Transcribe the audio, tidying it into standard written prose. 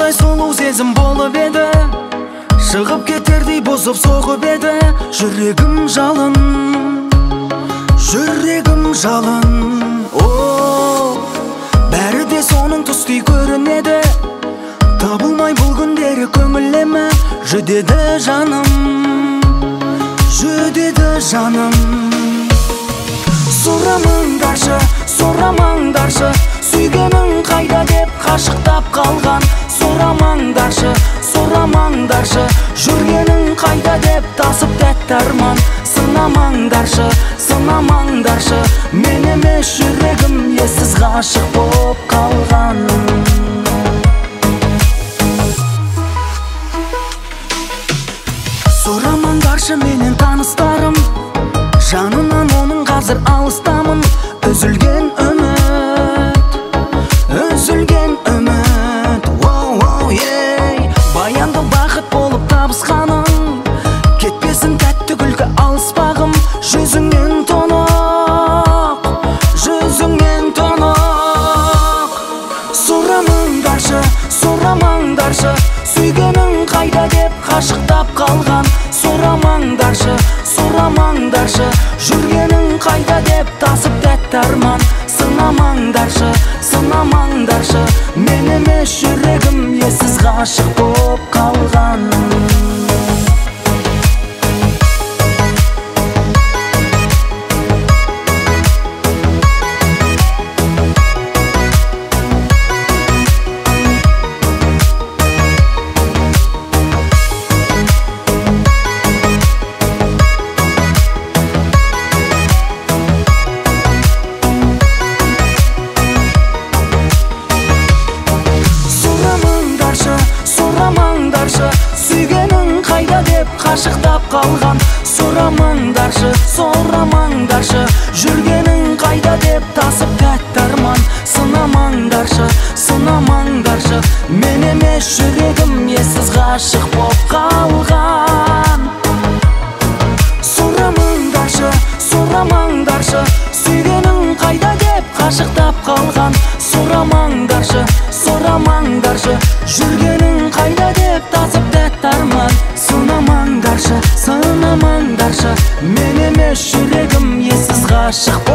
Қандай сұлу сезім болып еді, шығып кетердей бұзып соғып еді. Жүрегім жалын, жүрегім жалын. Бәрі де соның тұстай көрінеді, табылмай бұл күндері көңіліме. Жүдеді жаным, жүдеді жаным. Сұрамаңдаршы, сұрамаңдаршы, сүйгенің қайда деп қашықтап қалған. Сұрамаңдаршы, сұрамаңдаршы, жүргенің қайда деп тасып тәтті арман. Сынамаңдаршы, сынамаңдаршы, мен емес жүрегім ессіз ғашық болып қалған. Сұрамаңдаршы менен таныстарым, жанынан оның қазір алыстамын. Үзілген үміт, үзілген үміт. Баянды бақыт болып табысқаның, кетпесін тәтті күлкі алыспағым. Жүзіңнен тұнық, жүзіңнен тұнық. Сұрамаңдаршы, сұрамаңдаршы, сүйгенің қайда деп қашықтап қалған. Сұрамаңдаршы, сұрамаңдаршы, жүргенің қайда деп тасып тәтті арман. Сынамаңдаршы, сынамаңдаршы, мен емес жүрегім ессіз ғашық болып қалған. Сүйгенің қайда деп қашықтап қалған. Сұрамаңдаршы, сұрамаңдаршы, жүргенің қайда деп тасып тәтті арман. Сынамаңдаршы, сынамаңдаршы, мен емес жүрегім ессіз ғашық болып қалған. Сұрамаңдаршы, сұрамаңдаршы, сүйгенің қайда деп қашықтап қалған. Сұрамаңдаршы, сұрамаңдаршы, жүргенің қайда деп тасып тәтті арман. Сынамаңдаршы, сынамаңдаршы, мен емес жүрегім ессіз ғашық.